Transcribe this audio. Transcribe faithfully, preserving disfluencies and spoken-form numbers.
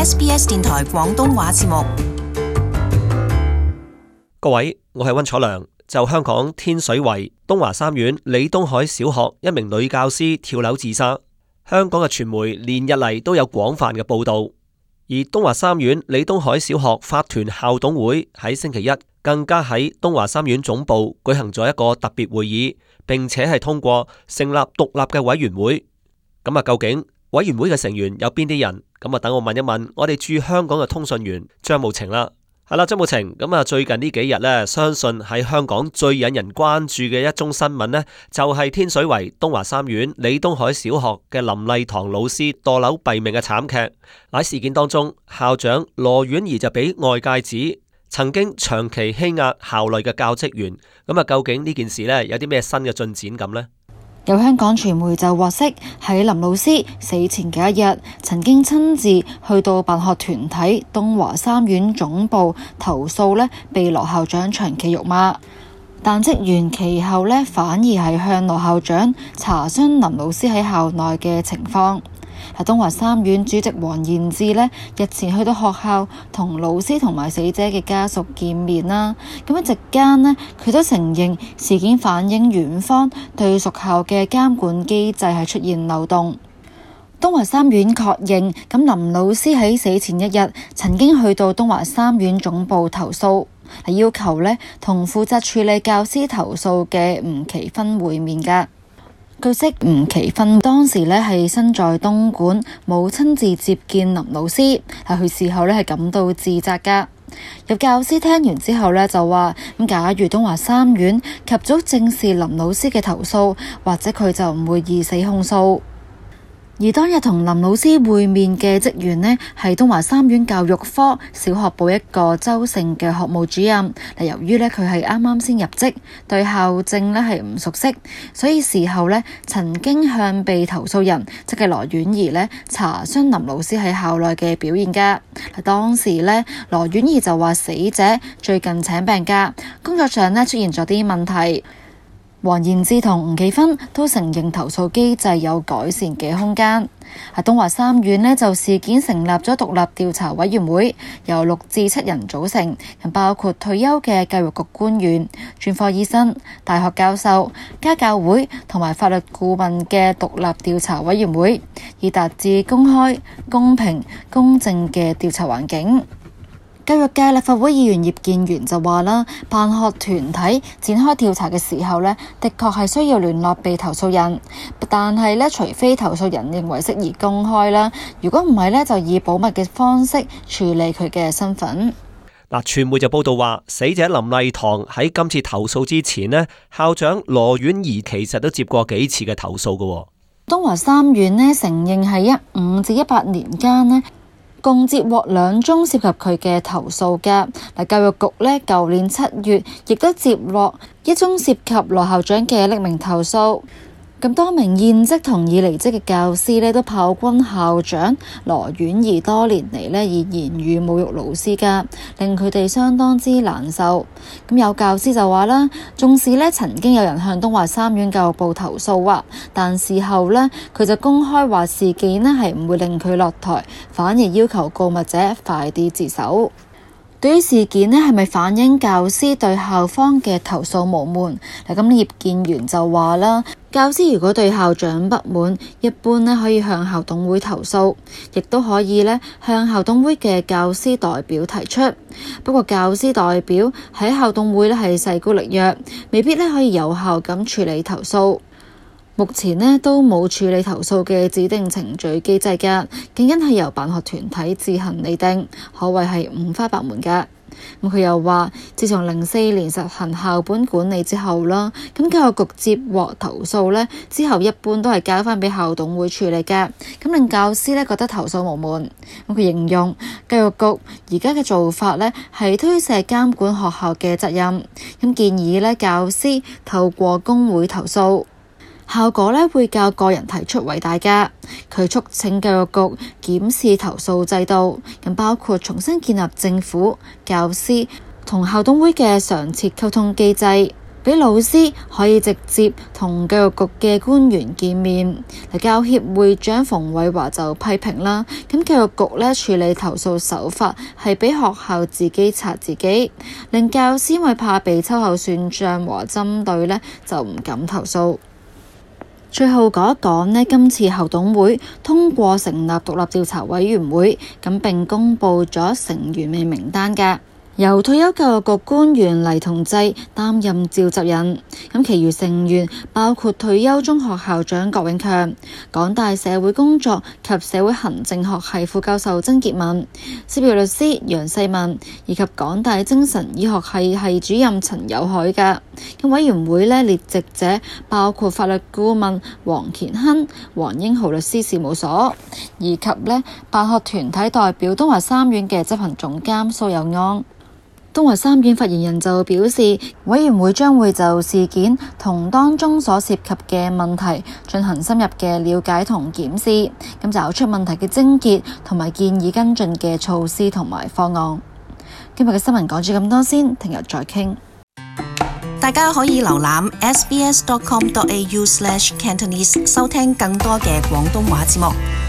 S B S 電台廣東話節目。 各位，我係溫楚良。就香港天水圍東華三院李東海小學一名女教師跳樓自殺，香港嘅傳媒連日嚟都有廣泛嘅報道。而東華三院李東海小學法團校董會喺星期一更加喺東華三院總部舉行咗一個特別會議，並且係通過成立獨立嘅委員會。咁啊，究竟委員會嘅成員有邊啲人？咁啊，等我問一問我哋駐香港嘅通訊員張慕晴啦。係啦，張慕晴，咁啊，最近呢幾日呢，相信喺香港最引人關注嘅一宗新聞呢，就係天水圍東華三院李東海小學嘅林麗堂老師墮樓斃命嘅慘劇。喺事件當中，校長羅婉儀就俾外界指曾經長期欺壓校內嘅教職員。咁啊，究竟呢件事呢，有啲咩新嘅進展咁呢？ 有香港傳媒就獲悉，喺林老師死前嘅一日，曾經親自去到辦學團體東華三院總部投訴呢，被羅校長長期辱罵。但職員其後呢，反而係向羅校長查詢林老師喺校內嘅情況。喺東華三院主席黃賢智呢，日前去到學校同老師同埋死者嘅家屬見面啦。咁一席間呢，佢都承認事件反映院方對屬校嘅監管機制係出現漏洞。東華三院確認，咁林老師喺死前一日曾經去到東華三院總部投訴，係要求呢同負責處理教師投訴嘅吳奇芬會面㗎。據悉，吳奇芬當時咧係身在東莞，冇親自接見林老師，係佢事後咧係感到自責噶。有教師聽完之後咧就話：咁假如東華三院及早正視林老師嘅投訴，或者佢就唔會以死控訴。而當日同林老師會面嘅職員呢，係東華三院教育科小學部一個周姓嘅學務主任。由於呢，佢係啱啱先入職，對校政呢係唔熟悉，所以事後呢曾經向被投訴人即係羅婉儀呢查詢林老師喺校內嘅表現㗎。當時呢，羅婉儀就話死者最近請病假，工作上呢出現咗啲問題。黃賢智同吳奇芬都承認投訴機制有改善嘅空間。喺東華三院呢，就事件成立咗獨立調查委員會，由六至七人組成，包括退休嘅教育局官員、專科醫生、大學教授、家教會同埋法律顧問嘅獨立調查委員會，以達至公開、公平、公正嘅調查環境。教育界立法會議員葉建源就話啦，辦學團體展開調查嘅時候呢，的確係需要聯絡被投訴人，但係呢，除非投訴人認為適宜公開啦，如果唔係呢，就以保密嘅方式處理佢嘅身份。 嗱，傳媒就報道話，死者林麗堂喺今次投訴之前呢，校長羅婉儀其實都接過幾次嘅投訴㗎。 東華三院呢承認喺一五至一八年間呢，共接獲兩宗涉及佢嘅投訴㗎。嗱，教育局呢舊年七月亦都接獲一宗涉及羅校長嘅匿名投訴。咁多名現職同已離職嘅教師呢都炮轟校長羅婉儀多年嚟呢以言語侮辱老師㗎，令佢哋相當之難受。咁有教師就話啦，縱使呢曾經有人向東華三院教育部投訴啊，但事後呢，佢就公開話事件呢係唔會令佢落台，反而要求告密者快啲自首。對於事件呢係咪反映教師對校方嘅投訴無門？嗱，咁葉建源就話啦，教師如果對校長不滿，一般呢可以向校董會投訴，亦都可以呢向校董會嘅教師代表提出。不過教師代表喺校董會呢係勢孤力弱，未必呢可以有效咁處理投訴。目前呢都冇處理投訴嘅指定程序機制㗎，僅僅係由辦學團體自行擬定，可謂係五花八門㗎。咁佢又話，自從零四年實行校本管理之後啦，咁教育局接獲投訴呢之後，一般都係交翻俾校董會處理㗎，咁令教師呢覺得投訴無門。咁佢形容教育局而家嘅做法呢係推卸監管學校嘅責任，咁建議呢教師透過工會投訴。效果呢會較個人提出為大㗎。佢促請教育局檢視投訴制度，咁包括重新建立政府、教師同校董會嘅常設溝通機制。 俾老師可以直接同教育局嘅官員見面。教協會長馮偉華就批評啦，咁教育局呢處理投訴手法係俾學校自己查自己，令教師因為怕被秋後算賬和針對呢，就唔敢投訴。最後講一講呢，今次校董會通過成立獨立調查委員會，咁並公布咗成員嘅名單㗎。由退休教育局官員黎同濟擔任召集人，咁其餘成員包括退休中學校長郭永強、港大社會工作及社會行政學系副教授曾潔文、執業律師楊世民以及港大精神醫學系系主任陳友凱嘅。咁委員會呢列席者包括法律顧問黃乾亨、黃英豪律師事務所，以及呢辦學團體代表東華三院嘅執行總監蘇有安。東華三院發言人就表示，委員會將會就事件同當中所涉及嘅問題進行深入嘅了解同檢視，咁找出問題嘅症結同埋建議跟進嘅措施同埋方案。今日嘅新聞講住咁多先，聽日再傾。 大家可以瀏覽 s b s dot com dot a u slash cantonese 收聽更多嘅廣東話節目。